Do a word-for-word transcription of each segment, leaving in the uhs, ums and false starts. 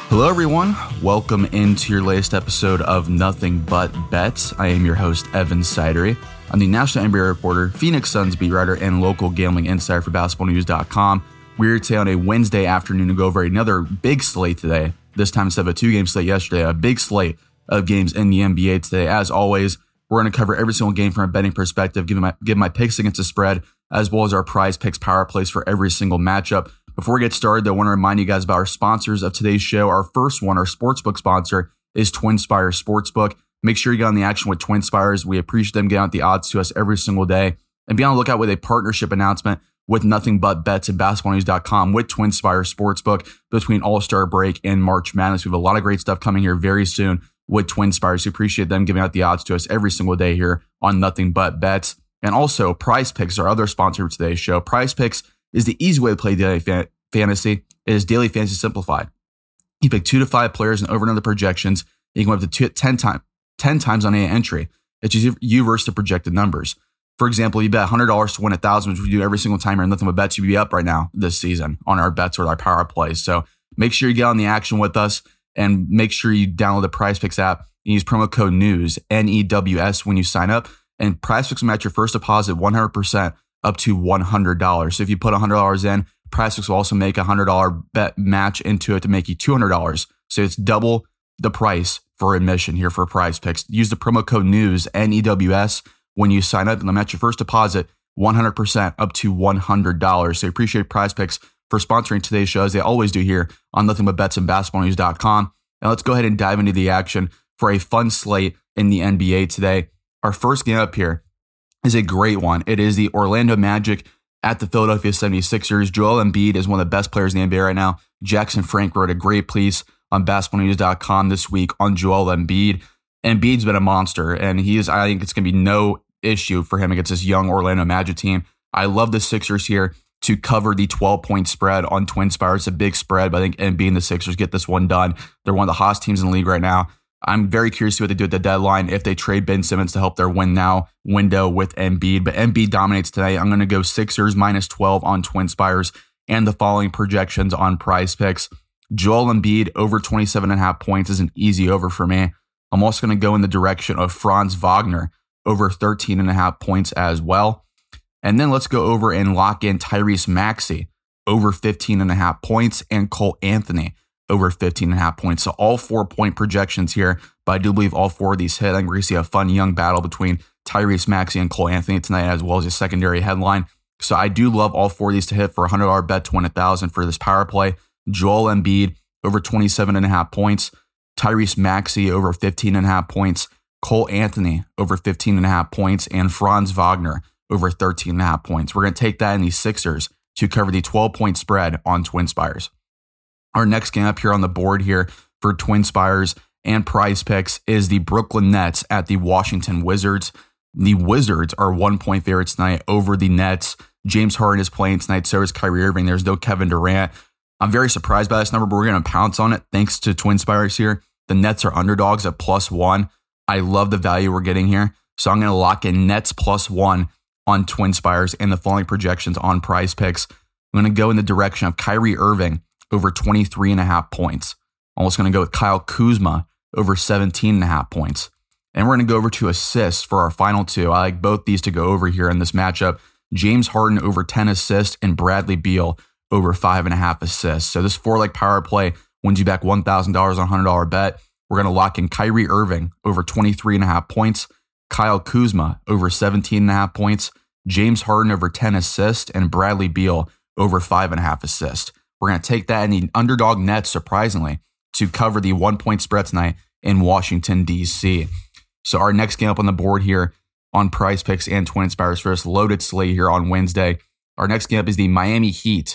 Hello, everyone. Welcome into your latest episode of Nothing But Bets. I am your host, Evan Sidery. I'm the national N B A reporter, Phoenix Suns beat writer, and local gambling insider for basketball news dot com. We're here today on a Wednesday afternoon to go over another big slate today. This time instead of a two-game slate yesterday, a big slate of games in the N B A today. As always, we're going to cover every single game from a betting perspective, give my, give my picks against the spread, as well as our prize picks power plays for every single matchup. Before we get started, though, I want to remind you guys about our sponsors of today's show. Our first one, our sportsbook sponsor, is TwinSpires Sportsbook. Make sure you get on the action with TwinSpires. We appreciate them getting out the odds to us every single day. And be on the lookout with a partnership announcement with Nothing But Bets at basketball news dot com with TwinSpires Sportsbook between All-Star break and March Madness. We have a lot of great stuff coming here very soon with TwinSpires. We appreciate them giving out the odds to us every single day here on Nothing But Bets. And also, Prize Picks, our other sponsor for today's show. Prize Picks is the easy way to play daily fan- fantasy. It is daily fantasy simplified. You pick two to five players and over and under projections. You can go up to two, ten, time, ten times on any entry. It's just you versus the projected numbers. For example, you bet one hundred dollars to win one thousand dollars, which we do every single time you're in Nothing But Bets. You'd be up right now this season on our bets or our power plays. So make sure you get on the action with us and make sure you download the Prize Picks app and use promo code NEWS, N E W S, when you sign up. And Prize Picks will match your first deposit one hundred percent up to one hundred dollars. So if you put one hundred dollars in, Prize Picks will also make a one hundred dollars bet match into it to make you two hundred dollars. So it's double the price for admission here for Prize Picks. Use the promo code NEWS, N E W S, when you sign up, and they'll match your first deposit one hundred percent up to one hundred dollars. So I appreciate Prize Picks for sponsoring today's show, as they always do here on Nothing But Bets and basketball news dot com. Now let's go ahead and dive into the action for a fun slate in the N B A today. Our first game up here is a great one. It is the Orlando Magic at the Philadelphia seventy-sixers. Joel Embiid is one of the best players in the N B A right now. Jackson Frank wrote a great piece on basketball news dot com this week on Joel Embiid. Embiid's been a monster, and he is. I think it's going to be no issue for him against this young Orlando Magic team. I love the Sixers here to cover the twelve-point spread on TwinSpires. It's a big spread, but I think Embiid and the Sixers get this one done. They're one of the hottest teams in the league right now. I'm very curious to see what they do at the deadline if they trade Ben Simmons to help their win now window with Embiid. But Embiid dominates today. I'm going to go Sixers minus twelve on TwinSpires and the following projections on Prize Picks. Joel Embiid over twenty-seven and a half points is an easy over for me. I'm also going to go in the direction of Franz Wagner over thirteen and a half points as well. And then let's go over and lock in Tyrese Maxey over fifteen and a half points and Cole Anthony over fifteen and a half points. So all four point projections here, but I do believe all four of these hit. I think we're going to see a fun young battle between Tyrese Maxey and Cole Anthony tonight, as well as a secondary headline. So I do love all four of these to hit for a one hundred dollars bet to win one thousand dollars for this power play. Joel Embiid over twenty-seven and a half points. Tyrese Maxey over fifteen and a half points. Cole Anthony over fifteen and a half points. And Franz Wagner over thirteen and a half points. We're going to take that in the Sixers to cover the twelve-point spread on TwinSpires. Our next game up here on the board here for TwinSpires and Prize Picks is the Brooklyn Nets at the Washington Wizards. The Wizards are one-point favorites tonight over the Nets. James Harden is playing tonight, so is Kyrie Irving. There's no Kevin Durant. I'm very surprised by this number, but we're going to pounce on it thanks to TwinSpires here. The Nets are underdogs at plus one. I love the value we're getting here, so I'm going to lock in Nets plus one on TwinSpires and the following projections on Prize Picks. I'm going to go in the direction of Kyrie Irving over twenty-three and a half points. I'm also going to go with Kyle Kuzma over seventeen and a half points. And we're going to go over to assists for our final two. I like both these to go over here in this matchup. James Harden over ten assists and Bradley Beal over five and a half assists. So this four-leg power play wins you back one thousand dollars on a one hundred dollars bet. We're going to lock in Kyrie Irving over twenty-three and a half points, Kyle Kuzma over seventeen and a half points, James Harden over ten assists, and Bradley Beal over five and a half assists. We're going to take that in the underdog Nets, surprisingly, to cover the one-point spread tonight in Washington, D C. So our next game up on the board here on Prize Picks and TwinSpires for this loaded slate here on Wednesday. Our next game up is the Miami Heat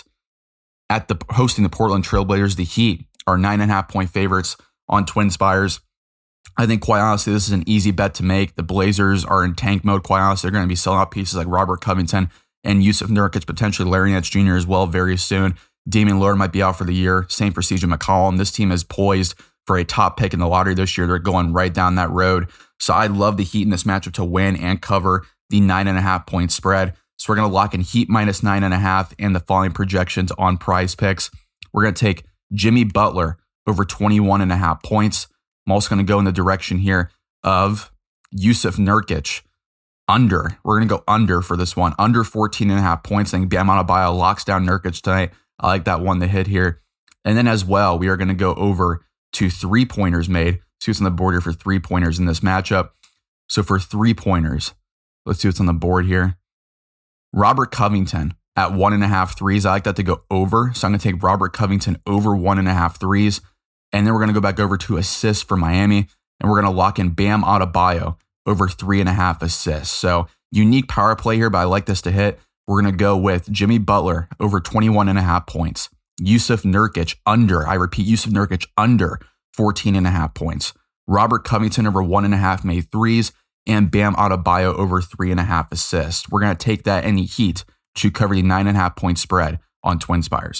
at the hosting the Portland Trailblazers. The Heat are nine and a half point favorites on TwinSpires. I think, quite honestly, this is an easy bet to make. The Blazers are in tank mode, quite honestly. They're going to be selling out pieces like Robert Covington and Yusuf Nurkic, potentially Larry Nance Junior as well very soon. Damian Lillard might be out for the year. Same for C J McCollum. This team is poised for a top pick in the lottery this year. They're going right down that road. So I love the Heat in this matchup to win and cover the nine and a half point spread. So we're going to lock in Heat minus nine and a half and the following projections on Prize Picks. We're going to take Jimmy Butler over twenty-one and a half points. I'm also going to go in the direction here of Jusuf Nurkic under. We're going to go under for this one. Under fourteen and a half points. I think Bam Adebayo locks down Nurkic tonight. I like that one to hit here. And then as well, we are going to go over to three-pointers made. See what's on the board here for three-pointers in this matchup. So for three-pointers, let's see what's on the board here. Robert Covington at one and a half threes. I like that to go over. So I'm going to take Robert Covington over one and a half threes. And then we're going to go back over to assists for Miami. And we're going to lock in Bam Adebayo over three and a half assists. So unique power play here, but I like this to hit. We're going to go with Jimmy Butler over twenty-one and a half points. Jusuf Nurkic under, I repeat, Jusuf Nurkic under fourteen and a half points. Robert Covington over one and a half made threes, and Bam Adebayo over three and a half assists. We're going to take that any heat to cover the nine and a half point spread on TwinSpires.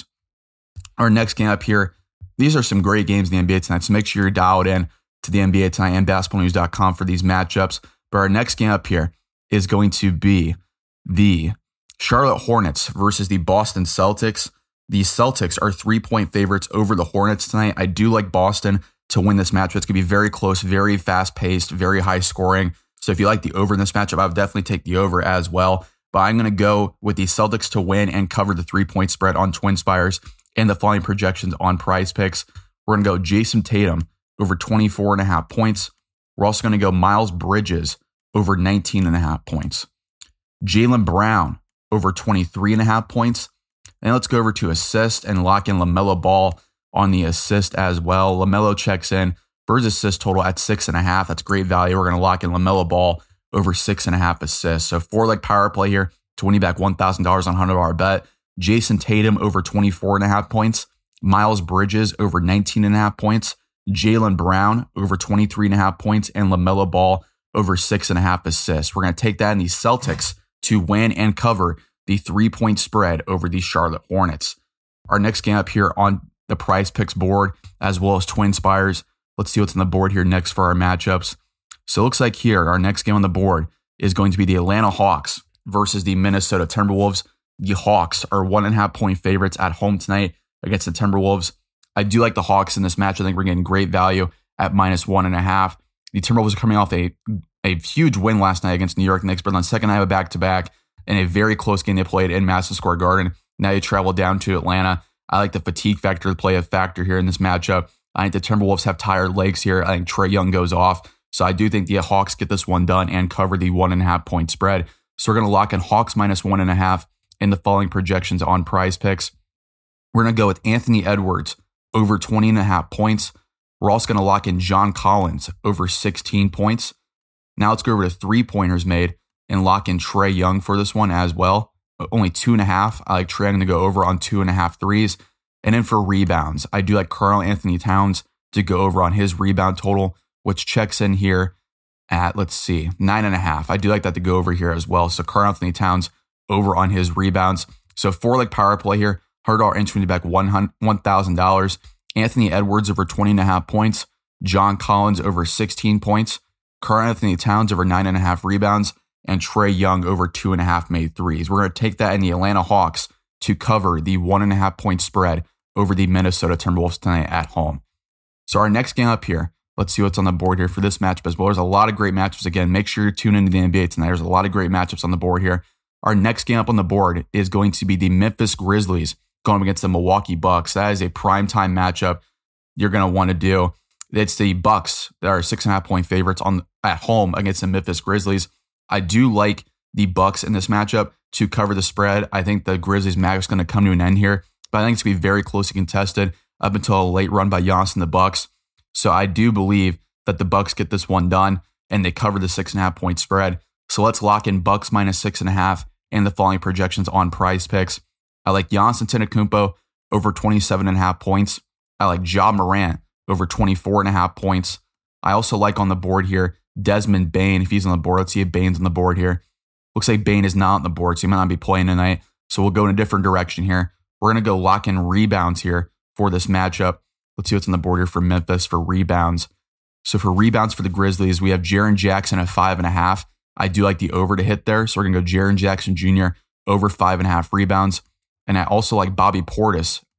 Our next game up here, these are some great games in the N B A tonight, so make sure you're dialed in to the N B A tonight and basketball news dot com for these matchups. But our next game up here is going to be the Charlotte Hornets versus the Boston Celtics. The Celtics are three-point favorites over the Hornets tonight. I do like Boston to win this matchup. It's going to be very close, very fast-paced, very high scoring. So if you like the over in this matchup, I would definitely take the over as well. But I'm going to go with the Celtics to win and cover the three-point spread on TwinSpires and the following projections on Prize Picks. We're going to go Jason Tatum over twenty-four and a half points. We're also going to go Miles Bridges over nineteen and a half points. Jaylen Brown over twenty-three and a half points. And let's go over to assist and lock in LaMelo Ball on the assist as well. LaMelo checks in. Bird's assist total at six and a half. That's great value. We're going to lock in LaMelo Ball over six and a half assists. So four leg power play here to win you back one thousand dollars on a one hundred dollars bet. Jason Tatum over twenty-four and a half points. Miles Bridges over nineteen and a half points. Jaylen Brown over twenty-three and a half points. And LaMelo Ball over six and a half assists. We're going to take that in the Celtics to win and cover the three-point spread over the Charlotte Hornets. Our next game up here on the Prize Picks board, as well as TwinSpires. Let's see what's on the board here next for our matchups. So it looks like here, our next game on the board is going to be the Atlanta Hawks versus the Minnesota Timberwolves. The Hawks are one and a half point favorites at home tonight against the Timberwolves. I do like the Hawks in this match. I think we're getting great value at minus one and a half. The Timberwolves are coming off a, a huge win last night against New York Knicks, but on second night of a back-to-back, in a very close game they played in Madison Square Garden. Now you travel down to Atlanta. I like the fatigue factor to play a factor here in this matchup. I think the Timberwolves have tired legs here. I think Trae Young goes off. So I do think the Hawks get this one done and cover the one and a half point spread. So we're going to lock in Hawks minus one and a half in the following projections on Prize Picks. We're going to go with Anthony Edwards over twenty and a half points. We're also going to lock in John Collins over sixteen points. Now let's go over to three-pointers made and lock in Trae Young for this one as well. Only two and a half. I like Trae Young to go over on two and a half threes. And then for rebounds, I do like Karl Anthony Towns to go over on his rebound total, which checks in here at, let's see, nine and a half. I do like that to go over here as well. So Karl Anthony Towns over on his rebounds. So four leg power play here. one hundred dollars entry back one thousand dollars. Anthony Edwards over twenty and a half points. John Collins over sixteen points. Karl Anthony Towns over nine and a half rebounds. And Trae Young over two and a half made threes. We're going to take that in the Atlanta Hawks to cover the one and a half point spread over the Minnesota Timberwolves tonight at home. So our next game up here, let's see what's on the board here for this matchup as well. There's a lot of great matchups. Again, make sure you tune into the N B A tonight. There's a lot of great matchups on the board here. Our next game up on the board is going to be the Memphis Grizzlies going against the Milwaukee Bucks. That is a primetime matchup you're going to want to do. It's the Bucks that are six and a half point favorites on at home against the Memphis Grizzlies. I do like the Bucks in this matchup to cover the spread. I think the Grizzlies match is going to come to an end here, but I think it's going to be very closely contested up until a late run by Giannis and the Bucks. So I do believe that the Bucks get this one done and they cover the six and a half point spread. So let's lock in Bucks minus six and a half and the following projections on Prize Picks. I like Giannis Antetokounmpo over twenty-seven and a half points. I like Ja Morant over twenty-four and a half points. I also like on the board here Desmond Bane, if he's on the board. Let's see if Bane's on the board here. Looks like Bane is not on the board, so he might not be playing tonight. So we'll go in a different direction here. We're going to go lock in rebounds here for this matchup. Let's see what's on the board here for Memphis for rebounds. So for rebounds for the Grizzlies, we have Jaren Jackson at five and a half. I do like the over to hit there, so we're going to go Jaren Jackson Junior over five and a half rebounds. And I also like Bobby Portis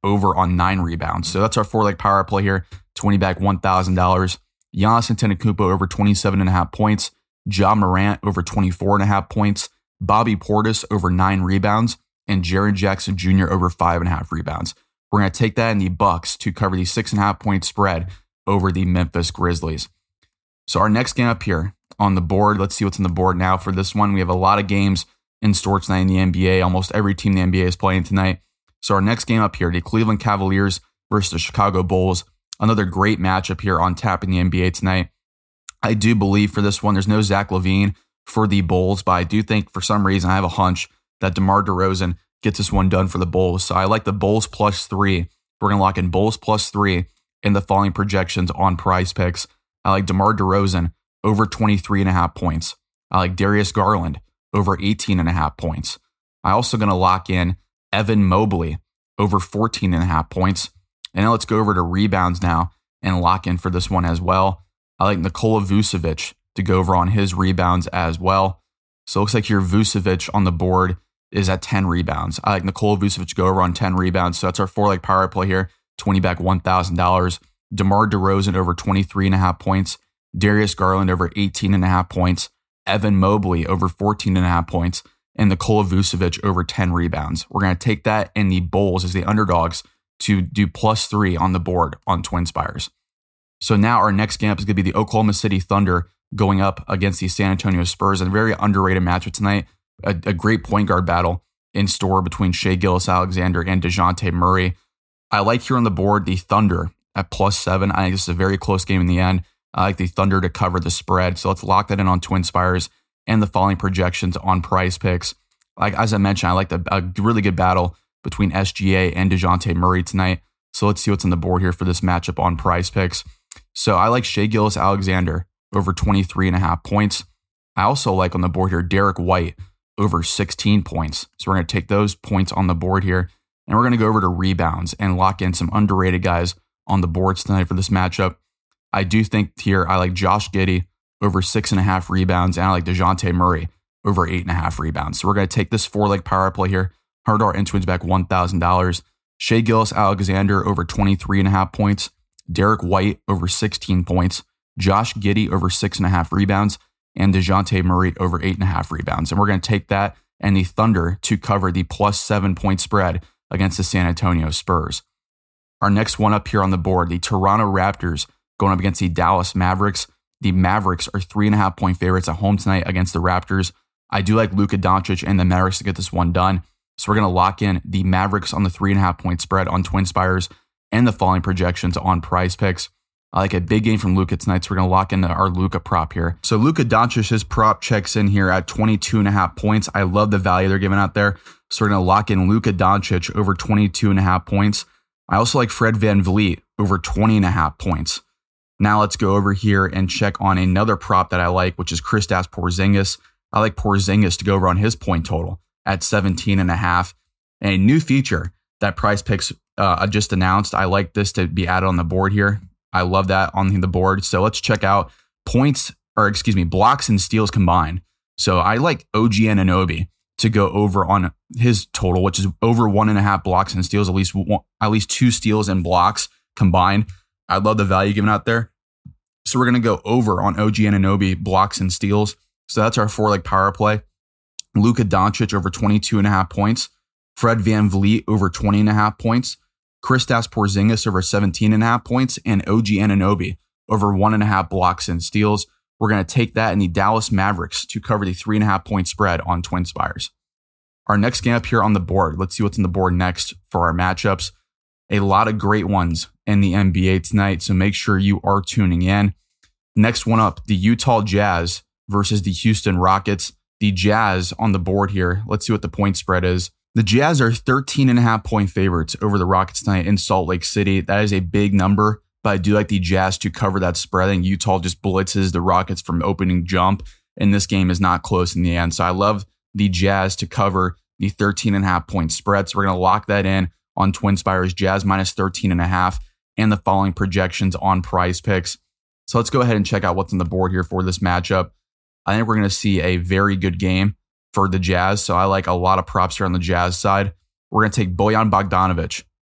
over on nine rebounds. So that's our four-leg power play here to win you back one thousand dollars. Giannis Antetokounmpo over twenty-seven and a half points. Ja Morant over twenty-four and a half points. Bobby Portis over nine rebounds. And Jaren Jackson Junior over five and a half rebounds. We're going to take that in the Bucks to cover the six and a half point spread over the Memphis Grizzlies. So our next game up here on the board, let's see what's on the board now for this one. We have a lot of games in store tonight in the N B A. Almost every team in the N B A is playing tonight. So our next game up here, the Cleveland Cavaliers versus the Chicago Bulls. Another great matchup here on tap in the N B A tonight. I do believe for this one, there's no Zach LaVine for the Bulls, but I do think for some reason I have a hunch that DeMar DeRozan gets this one done for the Bulls. So I like the Bulls plus three. We're going to lock in Bulls plus three in the following projections on Prize Picks. I like DeMar DeRozan over twenty-three and a half points. I like Darius Garland over eighteen and a half points. I also going to lock in Evan Mobley over fourteen and a half points. And now let's go over to rebounds now and lock in for this one as well. I like Nikola Vucevic to go over on his rebounds as well. So it looks like your Vucevic on the board is at ten rebounds. I like Nikola Vucevic to go over on ten rebounds. So that's our four-leg power play here. twenty back one thousand dollars. DeMar DeRozan over twenty-three and a half points. Darius Garland over eighteen and a half points. Evan Mobley over fourteen and a half points. And Nikola Vucevic over ten rebounds. We're going to take that in the Bulls as the underdogs to do plus three on the board on TwinSpires. So now our next game up is going to be the Oklahoma City Thunder going up against the San Antonio Spurs. And a very underrated matchup tonight. A, a great point guard battle in store between Shai Gilgeous-Alexander and DeJounte Murray. I like here on the board the Thunder at plus seven. I think this is a very close game in the end. I like the Thunder to cover the spread. So let's lock that in on TwinSpires and the following projections on Prize Picks. Like as I mentioned, I like the, a really good battle between S G A and DeJounte Murray tonight. So let's see what's on the board here for this matchup on Prize Picks. So I like Shai Gilgeous-Alexander over twenty-three and a half points. I also like on the board here Derek White over sixteen points. So we're going to take those points on the board here. And we're going to go over to rebounds and lock in some underrated guys on the boards tonight for this matchup. I do think here I like Josh Giddey over six and a half rebounds, and I like DeJounte Murray over eight and a half rebounds. So we're going to take this four-leg power play here. one hundred dollars entry wins back one thousand dollars. Shai Gilgeous-Alexander over twenty-three and a half points. Derek White over sixteen points. Josh Giddey over six and a half rebounds. And DeJounte Murray over eight and a half rebounds. And we're going to take that and the Thunder to cover the plus seven point spread against the San Antonio Spurs. Our next one up here on the board, the Toronto Raptors going up against the Dallas Mavericks. The Mavericks are three and a half point favorites at home tonight against the Raptors. I do like Luka Doncic and the Mavericks to get this one done. So we're going to lock in the Mavericks on the three and a half point spread on TwinSpires and the following projections on Prize Picks. I like a big game from Luka tonight, so we're going to lock in our Luka prop here. So Luka Doncic, his prop checks in here at twenty-two and a half points. I love the value they're giving out there. So we're going to lock in Luka Doncic over twenty-two and a half points. I also like Fred VanVleet over twenty and a half points. Now let's go over here and check on another prop that I like, which is Kristaps Porzingis. I like Porzingis to go over on his point total at seventeen and a half. And a new feature that Prize Picks uh, just announced. I like this to be added on the board here. I love that on the board. So let's check out points, or excuse me, blocks and steals combined. So I like O G Anunoby to go over on his total, which is over one and a half blocks and steals, at least one, at least two steals and blocks combined. I love the value given out there. So we're going to go over on O G Anunoby blocks and steals. So that's our four-leg power play. Luka Doncic over twenty-two and a half points. Fred VanVleet over twenty and a half points. Kristaps Porzingis over seventeen and a half points, and O G Anunoby over one and a half blocks and steals. We're going to take that in the Dallas Mavericks to cover the three and a half point spread on TwinSpires. Our next game up here on the board. Let's see what's on the board next for our matchups. A lot of great ones in the N B A tonight, so make sure you are tuning in. Next one up, the Utah Jazz versus the Houston Rockets. The Jazz on the board here. Let's see what the point spread is. The Jazz are thirteen and a half point favorites over the Rockets tonight in Salt Lake City. That is a big number, but I do like the Jazz to cover that spread. And Utah just blitzes the Rockets from opening jump, and this game is not close in the end. So I love the Jazz to cover the thirteen and a half point spread. So we're going to lock that in on TwinSpires, Jazz minus thirteen and a half, and the following projections on Prize Picks. So let's go ahead and check out what's on the board here for this matchup. I think we're going to see a very good game for the Jazz. So I like a lot of props here on the Jazz side. We're going to take Bojan Bogdanovic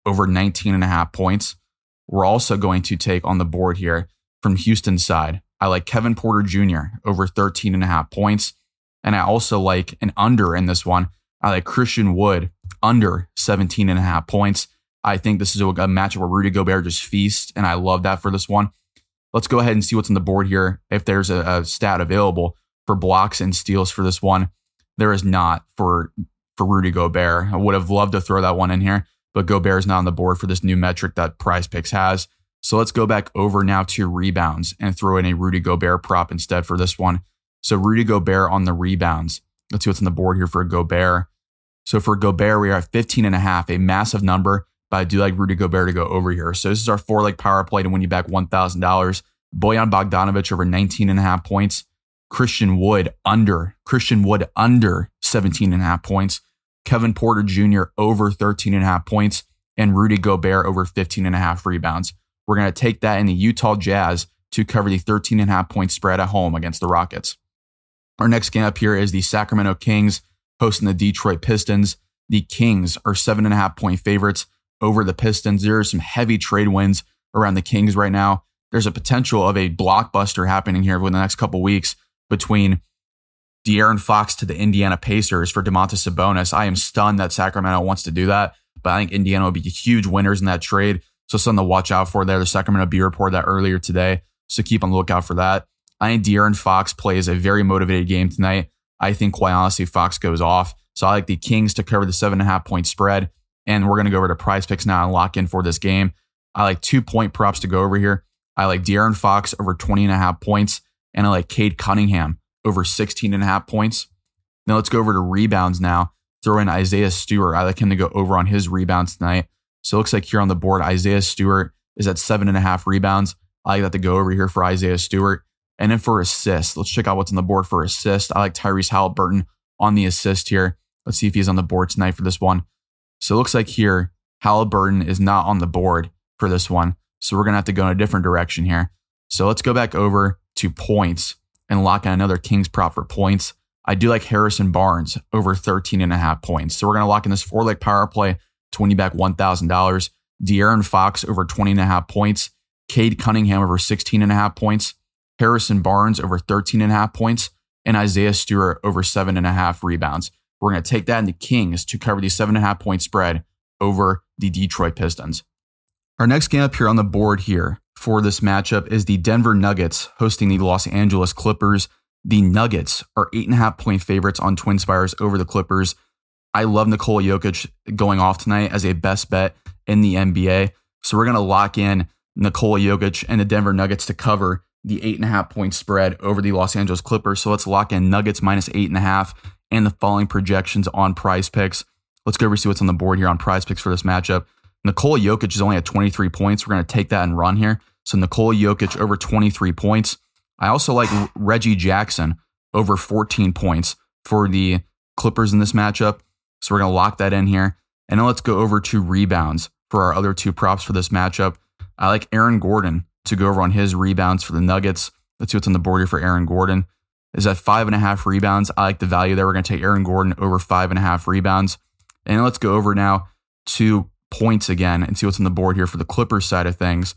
over nineteen and a half points. We're also going to take on the board here from Houston's side. I like Kevin Porter Junior over thirteen and a half points. And I also like an under in this one. I like Christian Wood under seventeen and a half points. I think this is a, a matchup where Rudy Gobert just feasts, and I love that for this one. Let's go ahead and see what's on the board here. If there's a, a stat available for blocks and steals for this one, there is not for, for Rudy Gobert. I would have loved to throw that one in here, but Gobert is not on the board for this new metric that PrizePicks has. So let's go back over now to rebounds and throw in a Rudy Gobert prop instead for this one. So Rudy Gobert on the rebounds. Let's see what's on the board here for Gobert. So for Gobert, we are at fifteen and a half, a massive number, but I do like Rudy Gobert to go over here. So this is our four-leg power play to win you back one thousand dollars. Bojan Bogdanovic over nineteen and a half points. Christian Wood under. Christian Wood under seventeen and a half points. Kevin Porter Junior over thirteen and a half points. And Rudy Gobert over fifteen and a half rebounds. We're going to take that in the Utah Jazz to cover the thirteen and a half point spread at home against the Rockets. Our next game up here is the Sacramento Kings hosting the Detroit Pistons. The Kings are seven and a half point favorites over the Pistons. There are some heavy trade wins around the Kings right now. There's a potential of a blockbuster happening here within the next couple weeks between De'Aaron Fox to the Indiana Pacers for Domantas Sabonis. I am stunned that Sacramento wants to do that, but I think Indiana will be huge winners in that trade. So something to watch out for there. The Sacramento Bee reported that earlier today, so keep on the lookout for that. I think De'Aaron Fox plays a very motivated game tonight. I think, quite honestly, Fox goes off. So I like the Kings to cover the seven and a half point spread. And we're going to go over to PrizePicks now and lock in for this game. I like two point props to go over here. I like De'Aaron Fox over twenty and a half points. And I like Cade Cunningham over sixteen and a half points. Now let's go over to rebounds now. Throw in Isaiah Stewart. I like him to go over on his rebounds tonight. So it looks like here on the board, Isaiah Stewart is at seven and a half rebounds. I like that to go over here for Isaiah Stewart. And then for assists, let's check out what's on the board for assists. I like Tyrese Haliburton on the assist here. Let's see if he's on the board tonight for this one. So it looks like here, Haliburton is not on the board for this one. So we're going to have to go in a different direction here. So let's go back over to points and lock in another Kings prop for points. I do like Harrison Barnes over thirteen and a half points. So we're going to lock in this four-leg power play to win you back one thousand dollars. De'Aaron Fox over twenty and a half points. Cade Cunningham over sixteen and a half points. Harrison Barnes over thirteen and a half points. And Isaiah Stewart over seven and a half rebounds. We're going to take that in the Kings to cover the seven and a half point spread over the Detroit Pistons. Our next game up here on the board here for this matchup is the Denver Nuggets hosting the Los Angeles Clippers. The Nuggets are eight and a half point favorites on Twin Spires over the Clippers. I love Nikola Jokic going off tonight as a best bet in the N B A. So we're going to lock in Nikola Jokic and the Denver Nuggets to cover the eight and a half point spread over the Los Angeles Clippers. So let's lock in Nuggets minus eight and a half and the following projections on PrizePicks. Let's go over see what's on the board here on PrizePicks for this matchup. Nikola Jokic is only at twenty-three points. We're going to take that and run here. So Nikola Jokic over twenty-three points. I also like Reggie Jackson over fourteen points for the Clippers in this matchup. So we're going to lock that in here. And then let's go over to rebounds for our other two props for this matchup. I like Aaron Gordon to go over on his rebounds for the Nuggets. Let's see what's on the board here for Aaron Gordon. Is at five and a half rebounds. I like the value there. We're going to take Aaron Gordon over five and a half rebounds. And let's go over now to points again and see what's on the board here for the Clippers side of things.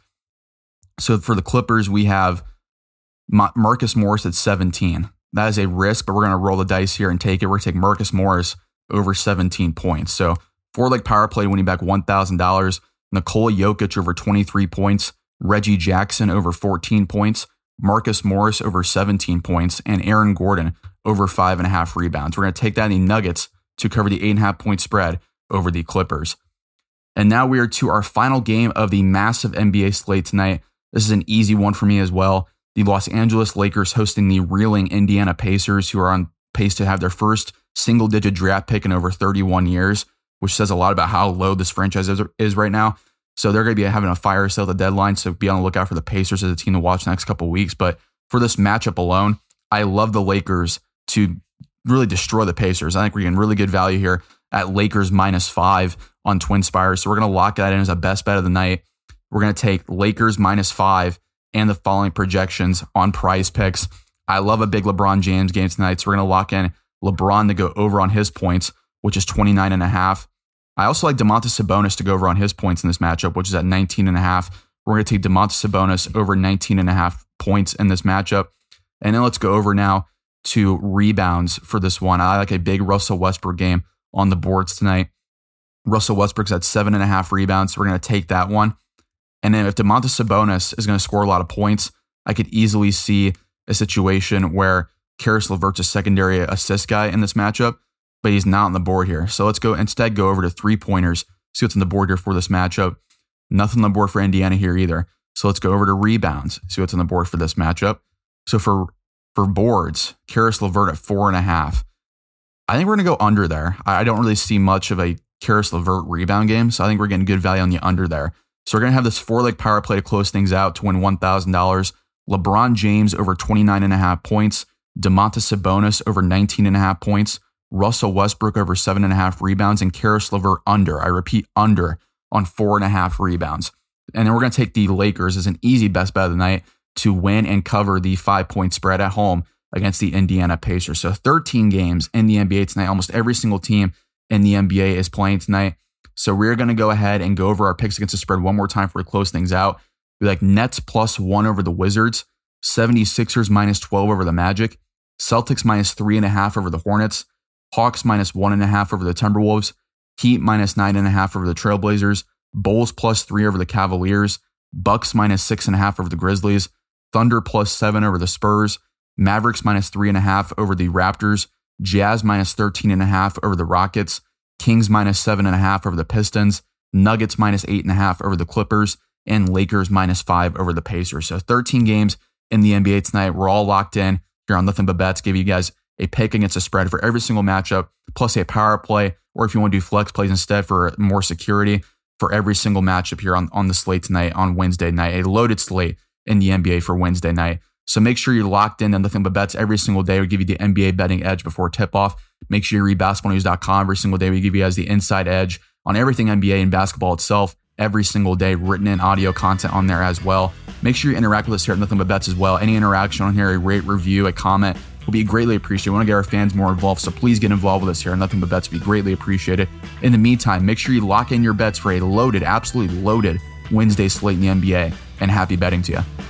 So for the Clippers, we have Marcus Morris at seventeen. That is a risk, but we're going to roll the dice here and take it. We're going to take Marcus Morris over seventeen points. So four-leg power play winning back one thousand dollars. Nikola Jokic over twenty-three points. Reggie Jackson over fourteen points. Marcus Morris over seventeen points. And Aaron Gordon over five and a half rebounds. We're going to take that in the Nuggets to cover the eight and a half point spread over the Clippers. And now we are to our final game of the massive N B A slate tonight. This is an easy one for me as well. The Los Angeles Lakers hosting the reeling Indiana Pacers, who are on pace to have their first single-digit draft pick in over thirty-one years, which says a lot about how low this franchise is, is right now. So they're going to be having a fire sale at the deadline, so be on the lookout for the Pacers as a team to watch the next couple of weeks. But for this matchup alone, I love the Lakers to really destroy the Pacers. I think we're getting really good value here at Lakers minus five on Twin Spires. So we're going to lock that in as a best bet of the night. We're going to take Lakers minus five and the following projections on PrizePicks. I love a big LeBron James game tonight, so we're going to lock in LeBron to go over on his points, which is twenty-nine and a half. I also like Domantas Sabonis to go over on his points in this matchup, which is at nineteen and a half. We're going to take Domantas Sabonis over nineteen and a half points in this matchup. And then let's go over now to rebounds for this one. I like a big Russell Westbrook game on the boards tonight. Russell Westbrook's at seven and a half rebounds. So we're going to take that one. And then if Domantas Sabonis is going to score a lot of points, I could easily see a situation where Caris LeVert's a secondary assist guy in this matchup, but he's not on the board here. So let's go instead go over to three-pointers, see what's on the board here for this matchup. Nothing on the board for Indiana here either. So let's go over to rebounds, see what's on the board for this matchup. So for, for boards, Caris LeVert at four and a half. I think we're going to go under there. I don't really see much of a Caris LeVert rebound game, so I think we're getting good value on the under there. So we're going to have this four-leg power play to close things out to win one thousand dollars. LeBron James over twenty-nine and a half points. Domantas Sabonis over nineteen and a half points. Russell Westbrook over seven and a half rebounds. And Caris LeVert under, I repeat, under on four and a half rebounds. And then we're going to take the Lakers as an easy best bet of the night to win and cover the five-point spread at home against the Indiana Pacers. So thirteen games in the N B A tonight. Almost every single team in the N B A is playing tonight. So we're going to go ahead and go over our picks against the spread one more time before we close things out. We like Nets plus one over the Wizards, seventy-sixers minus twelve over the Magic, Celtics minus three and a half over the Hornets, Hawks minus one and a half over the Timberwolves, Heat minus nine and a half over the Trailblazers, Bulls plus three over the Cavaliers, Bucks minus six and a half over the Grizzlies, Thunder plus seven over the Spurs, Mavericks minus three and a half over the Raptors, Jazz minus thirteen and a half over the Rockets, Kings minus seven and a half over the Pistons, Nuggets minus eight and a half over the Clippers, and Lakers minus five over the Pacers. So thirteen games in the N B A tonight. We're all locked in here on Nothing But Bets. Give you guys a pick against a spread for every single matchup, plus a power play, or if you want to do flex plays instead for more security for every single matchup here on, on the slate tonight on Wednesday night. A loaded slate in the N B A for Wednesday night. So make sure you're locked in on Nothing But Bets every single day. We give you the N B A betting edge before tip-off. Make sure you read basketball news dot com every single day. We give you guys the inside edge on everything N B A and basketball itself every single day, written in audio content on there as well. Make sure you interact with us here at Nothing But Bets as well. Any interaction on here, a rate, review, a comment will be greatly appreciated. We want to get our fans more involved, so please get involved with us here at Nothing But Bets. Will be greatly appreciated. In the meantime, make sure you lock in your bets for a loaded, absolutely loaded Wednesday slate in the N B A, and happy betting to you.